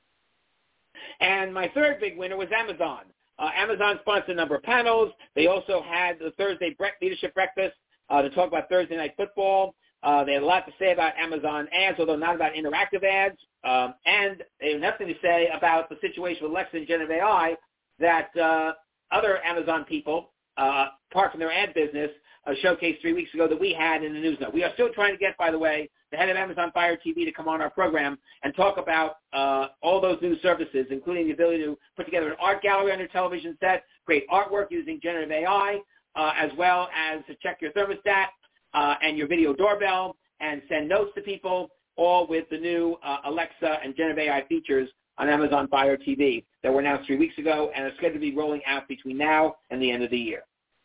And my third big winner was Amazon. Uh, Amazon sponsored a number of panels. They also had the Thursday bre- leadership breakfast uh, to talk about Thursday night football. Uh, they had a lot to say about Amazon ads, although not about interactive ads. Um, and they had nothing to say about the situation with Alexa and generative A I that uh, other Amazon people, uh, apart from their ad business, uh, showcased three weeks ago that we had in the news note. We are still trying to get, by the way, the head of Amazon Fire T V to come on our program and talk about uh, all those new services, including the ability to put together an art gallery on your television set, create artwork using generative A I, uh, as well as to check your thermostat uh, and your video doorbell and send notes to people all with the new uh, Alexa and generative A I features on Amazon Fire T V that were announced three weeks ago and are scheduled to be rolling out between now and the end of the year.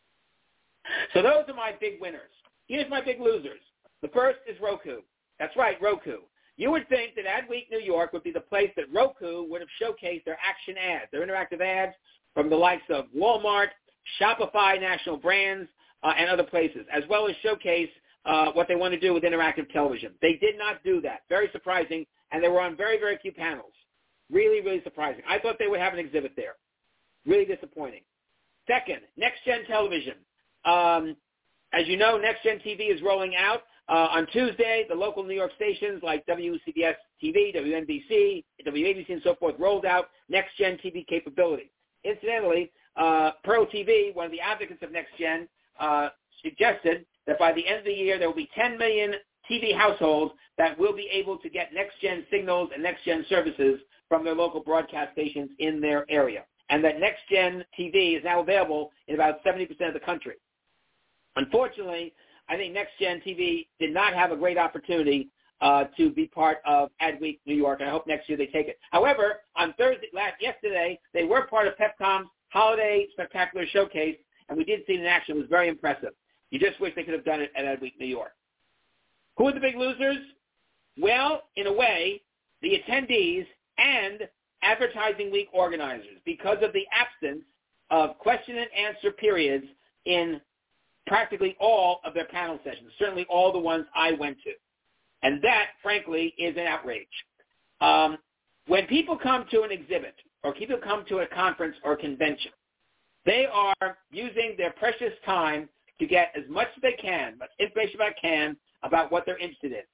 So those are my big winners. Here's my big losers. The first is Roku. That's right, Roku. You would think that Adweek New York would be the place that Roku would have showcased their action ads, their interactive ads from the likes of Walmart, Shopify, national brands, uh, and other places, as well as showcase uh, what they want to do with interactive television. They did not do that. Very surprising, and they were on very, very few panels. Really, really surprising. I thought they would have an exhibit there. Really disappointing. Second, Next Gen Television. Um, as you know, Next Gen T V is rolling out. Uh, on Tuesday, the local New York stations like W C B S T V, W N B C, W A B C, and so forth rolled out Next Gen T V capability. Incidentally, uh, Pearl T V, one of the advocates of Next Gen, uh, suggested that by the end of the year there will be ten million T V households that will be able to get Next Gen signals and Next Gen services from their local broadcast stations in their area, and that Next Gen T V is now available in about seventy percent of the country. Unfortunately, I think Next Gen T V did not have a great opportunity uh, to be part of Adweek New York, and I hope next year they take it. However, on Thursday, last yesterday, they were part of Pepcom's Holiday Spectacular Showcase, and we did see it in action. It was very impressive. You just wish they could have done it at Adweek New York. Who are the big losers? Well, in a way, the attendees and Advertising Week organizers, because of the absence of question and answer periods in practically all of their panel sessions, certainly all the ones I went to. And that, frankly, is an outrage. Um, when people come to an exhibit or people come to a conference or convention, they are using their precious time to get as much as they can, much information as they can about what they're interested in.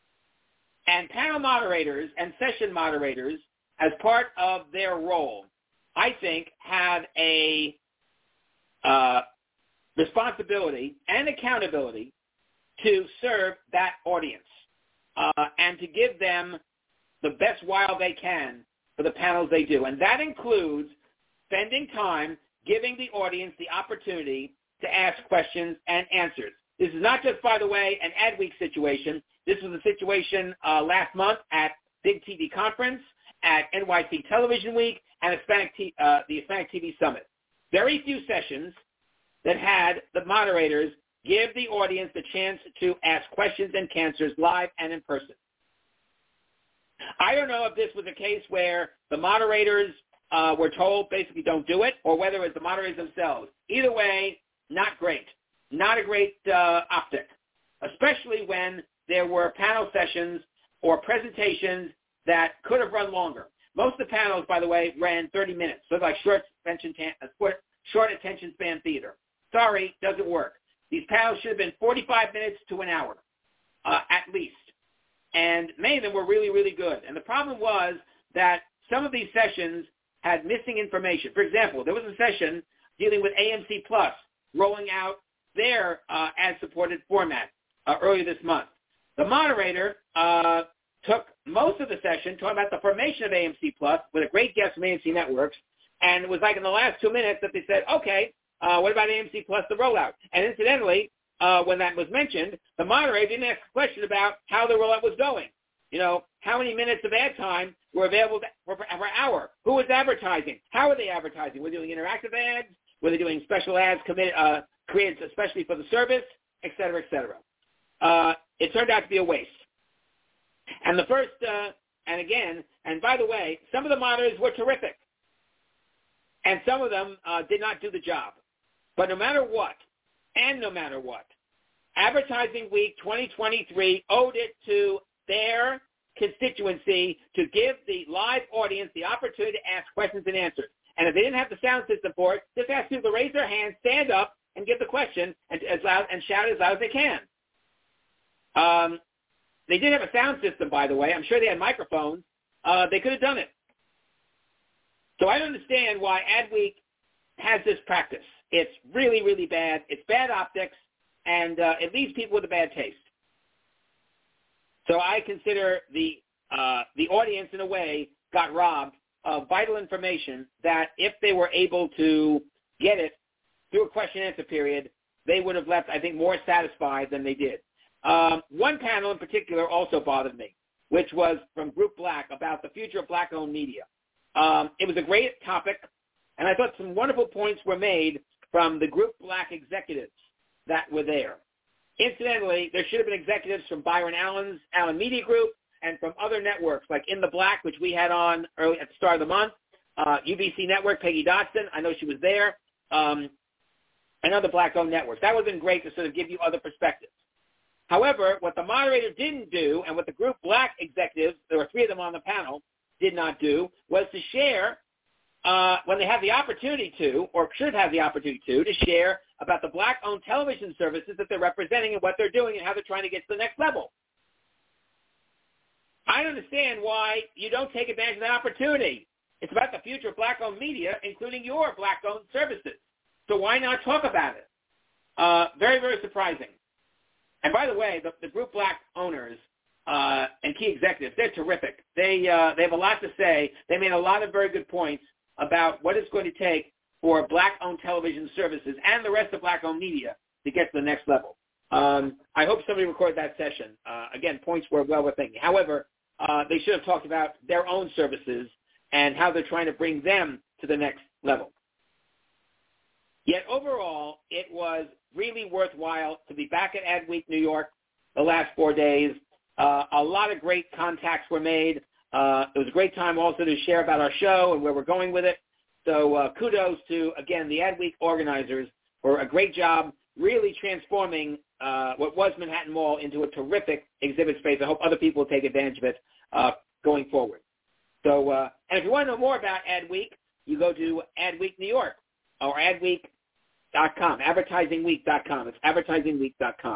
And panel moderators and session moderators, as part of their role, I think have a uh, responsibility and accountability to serve that audience uh, and to give them the best while they can for the panels they do. And that includes spending time giving the audience the opportunity to ask questions and answers. This is not just, by the way, an Adweek situation. This was a situation uh, last month at Big T V Conference, at N Y C Television Week, and Hispanic T- uh, the Hispanic T V Summit. Very few sessions that had the moderators give the audience the chance to ask questions and answers live and in person. I don't know if this was a case where the moderators uh, were told basically don't do it, or whether it was the moderators themselves. Either way, not great. Not a great uh, optic, especially when there were panel sessions or presentations that could have run longer. Most of the panels, by the way, ran thirty minutes, so like short attention, short attention span theater. Sorry, doesn't work. These panels should have been forty-five minutes to an hour, uh, at least. And many of them were really, really good. And the problem was that some of these sessions had missing information. For example, there was a session dealing with A M C Plus rolling out their uh, ad-supported format uh, earlier this month. The moderator uh, took most of the session talking about the formation of A M C Plus with a great guest from A M C Networks, and it was like in the last two minutes that they said, okay, uh, what about A M C Plus, the rollout? And incidentally, uh, when that was mentioned, the moderator didn't ask a question about how the rollout was going. You know, how many minutes of ad time were available for, for an hour? Who was advertising? How were they advertising? Were they doing interactive ads? Were they doing special ads committed, uh, created especially for the service, et cetera, et cetera? Uh, it turned out to be a waste. And the first, uh, and again, and by the way, some of the moderators were terrific, and some of them uh, did not do the job. But no matter what, and no matter what, Advertising Week twenty twenty-three owed it to their constituency to give the live audience the opportunity to ask questions and answers. And if they didn't have the sound system for it, just ask people to raise their hand, stand up, and give the question and, as loud, and shout as loud as they can. Um, they did have a sound system, by the way. I'm sure they had microphones. Uh, they could have done it. So I don't understand why Adweek has this practice. It's really, really bad. It's bad optics, and uh, it leaves people with a bad taste. So I consider the uh, the audience, in a way, got robbed of vital information that if they were able to get it through a question-answer period, they would have left, I think, more satisfied than they did. Um, one panel in particular also bothered me. which was from Group Black about the future of black-owned media. Um, it was a great topic, and I thought some wonderful points were made from the Group Black executives that were there. Incidentally, there should have been executives from Byron Allen's Allen Media Group and from other networks like In the Black, which we had on early at the start of the month, uh, U B C Network, Peggy Dotson, I know she was there, um, and other black-owned networks. That would have been great to sort of give you other perspectives. However, what the moderator didn't do and what the Group Black executives, there were three of them on the panel, did not do was to share, uh, when they have the opportunity to, or should have the opportunity to, to share about the black-owned television services that they're representing and what they're doing and how they're trying to get to the next level. I understand why you don't take advantage of that opportunity. It's about the future of black-owned media, including your black-owned services. So why not talk about it? Uh, very, very surprising. And by the way, the, the Group Black owners uh, and key executives, they're terrific. They uh, they have a lot to say. They made a lot of very good points about what it's going to take for black-owned television services and the rest of black-owned media to get to the next level. Um, I hope somebody recorded that session. Uh, again, points were well worth thinking. However, uh, they should have talked about their own services and how they're trying to bring them to the next level. Yet overall, it was really worthwhile to be back at Adweek New York the last four days. Uh, a lot of great contacts were made. Uh, it was a great time also to share about our show and where we're going with it. So uh, kudos to, again, the Adweek organizers for a great job really transforming uh, what was Manhattan Mall into a terrific exhibit space. I hope other people will take advantage of it uh, going forward. So, uh, and if you want to know more about Adweek, you go to Adweek New York or adweek dot com, advertising week dot com. It's advertising week dot com.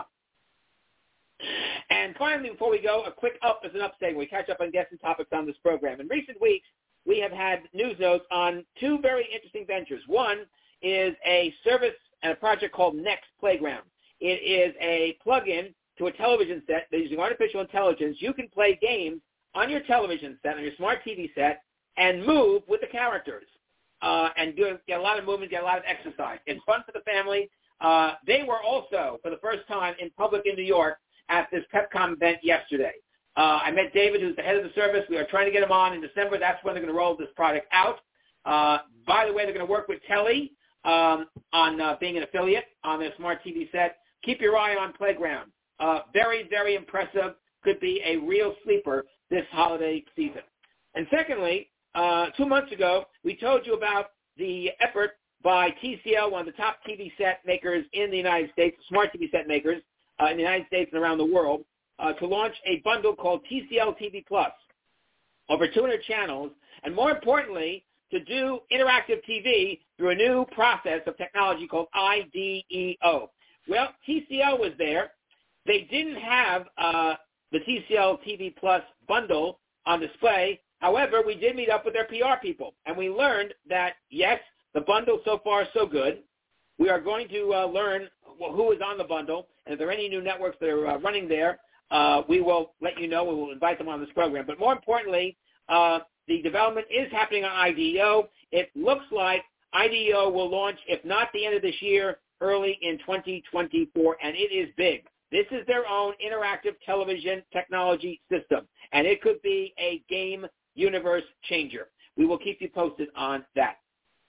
And finally, before we go, a quick up as an update. We catch up on guests and topics on this program. In recent weeks, we have had news notes on two very interesting ventures. One is a service and a project called Next Playground. It is a plug-in to a television set that using artificial intelligence. You can play games on your television set, on your smart T V set, and move with the characters uh, and do, get a lot of movement, get a lot of exercise. It's fun for the family. Uh, they were also, for the first time, in public in New York at this Pepcom event yesterday. Uh, I met David, who's the head of the service. We are trying to get him on in December. That's when they're going to roll this product out. Uh, by the way, they're going to work with Telly um, on uh, being an affiliate on their smart T V set. Keep your eye on Playground. Uh, very, very impressive. Could be a real sleeper this holiday season. And secondly, uh, two months ago, we told you about the effort by T C L, one of the top T V set makers in the United States, smart T V set makers uh, in the United States and around the world, uh, to launch a bundle called T C L T V Plus, over two hundred channels, and more importantly, to do interactive T V through a new process of technology called I D E O. Well, T C L was there. They didn't have uh, the T C L T V Plus bundle on display. However, we did meet up with their P R people, and we learned that, yes, the bundle so far is so good. We are going to uh, learn who is on the bundle, and if there are any new networks that are uh, running there, uh, we will let you know. We will invite them on this program. But more importantly, uh, the development is happening on I D E O. It looks like I D E O will launch, if not the end of this year, early in twenty twenty-four, and it is big. This is their own interactive television technology system, and it could be a game universe changer. We will keep you posted on that.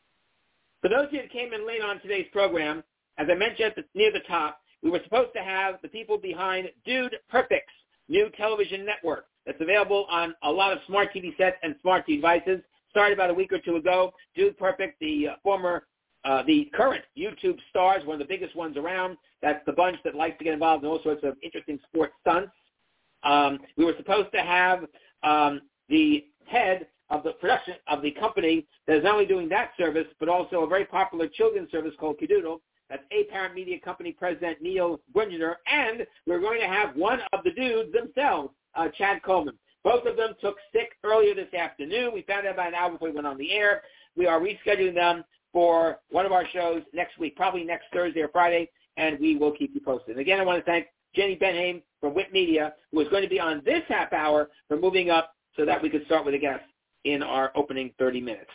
For those of you that came in late on today's program, as I mentioned at the, near the top, we were supposed to have the people behind Dude Perfect's new television network that's available on a lot of smart T V sets and smart T V devices. Started about a week or two ago. Dude Perfect, the uh, former Uh, the current YouTube stars, one of the biggest ones around. That's the bunch that likes to get involved in all sorts of interesting sports stunts. Um, we were supposed to have um, the head of the production of the company that is not only doing that service, but also a very popular children's service called Kidoodle. That's A-Parent Media Company President Neil Grungener. And we're going to have one of the dudes themselves, uh, Chad Coleman. Both of them took sick earlier this afternoon. We found out about an hour before we went on the air. We are rescheduling them for one of our shows next week, probably next Thursday or Friday, and we will keep you posted. And again, I want to thank Jenny Benhaim from Whip Media, who is going to be on this half hour for moving up so that we could start with a guest in our opening thirty minutes.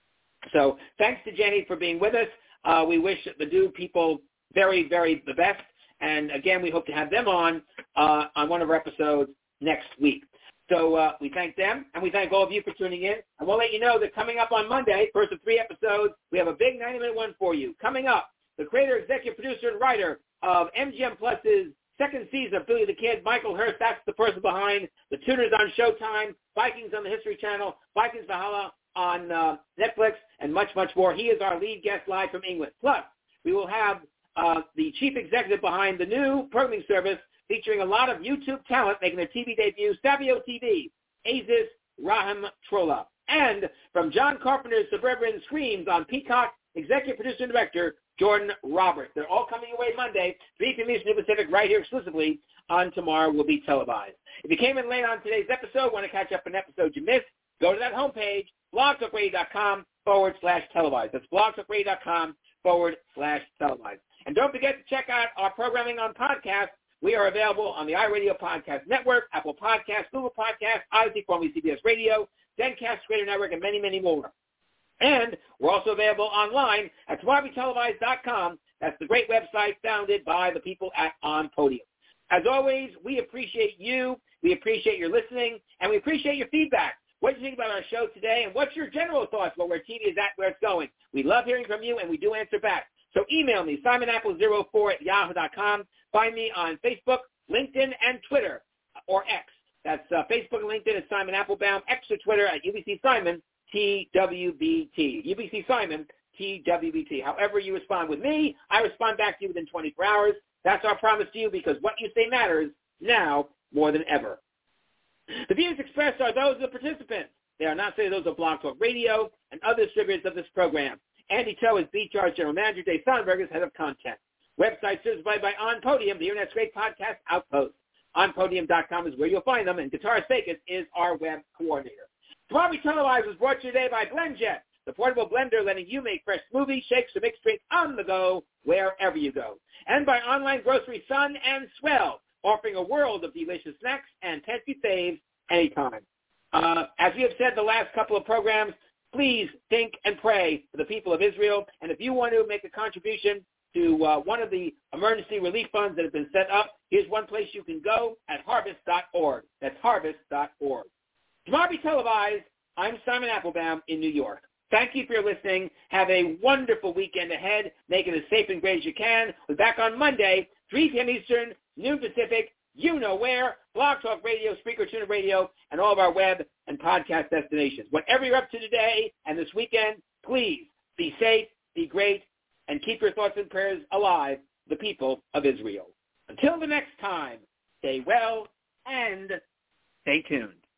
So thanks to Jenny for being with us. Uh, we wish the Dude people very, very the best. And again, we hope to have them on uh, on one of our episodes next week. So uh, we thank them, and we thank all of you for tuning in. And we'll let you know that coming up on Monday, first of three episodes, we have a big ninety-minute one for you. Coming up, the creator, executive producer, and writer of M G M Plus's second season of Billy the Kid, Michael Hurst. That's the person behind The Tuners on Showtime, Vikings on the History Channel, Vikings Valhalla on uh, Netflix, and much, much more. He is our lead guest live from England. Plus, we will have uh, the chief executive behind the new programming service featuring a lot of YouTube talent making their T V debut, Savio T V, Aziz Rahim Trolla. And from John Carpenter's Suburban Screams on Peacock, executive producer and director, Jordan Roberts. They're all coming away Monday, three p m Eastern Pacific, right here exclusively on Tomorrow Will Be Televised. If you came in late on today's episode, want to catch up on an episode you missed, go to that homepage, blogtalkradio.com forward slash televised. That's blogtalkradio.com forward slash televised. And don't forget to check out our programming on podcast. We are available on the iRadio Podcast Network, Apple Podcasts, Google Podcasts, Odyssey, formerly C B S Radio, Zencast Radio Network, and many, many more. And we're also available online at tomorrow will be televised dot com. That's the great website founded by the people at On Podium. As always, we appreciate you, we appreciate your listening, and we appreciate your feedback. What do you think about our show today, and what's your general thoughts about where T V is at, where it's going? We love hearing from you, and we do answer back. So email me, simon apple zero four at yahoo dot com. Find me on Facebook, LinkedIn, and Twitter, or X. That's uh, Facebook and LinkedIn at Simon Applebaum, X or Twitter at U B C Simon, T W B T. U B C Simon, T W B T. However you respond with me, I respond back to you within twenty-four hours. That's our promise to you because what you say matters now more than ever. The views expressed are those of the participants. They are not say those of Blog Talk Radio and other distributors of this program. Andy Cho is B Charge General Manager. Dave Sonnenberg is Head of Content. Website certified by On Podium, the Internet's great podcast outpost. on podium dot com is where you'll find them, and Guitarist Vegas is our web coordinator. Tomorrow We Televised was brought to you today by BlendJet, the portable blender letting you make fresh smoothies, shakes, or mixed drinks on the go wherever you go. And by online grocery Sun and Swell, offering a world of delicious snacks and tasty saves anytime. Uh, as we have said the last couple of programs, please think and pray for the people of Israel. And if you want to make a contribution to uh, one of the emergency relief funds that have been set up, here's one place you can go at harvest dot org. That's harvest dot org. Tomorrow Be Televised, I'm Simon Applebaum in New York. Thank you for your listening. Have a wonderful weekend ahead. Make it as safe and great as you can. We're back on Monday, three p m Eastern, noon Pacific, you know where, Blog Talk Radio, Spreaker, Tuner Radio, and all of our web and podcast destinations. Whatever you're up to today and this weekend, please be safe, be great, and keep your thoughts and prayers alive, the people of Israel. Until the next time, stay well and stay tuned.